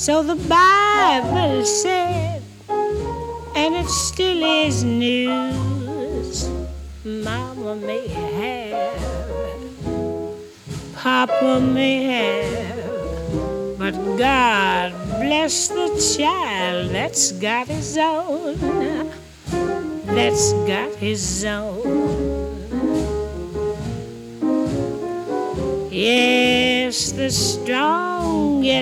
So the Bible said, and it still is news. Mama may have, Papa may have, but God bless the child that's got his own, that's got his own. Yes, the strong get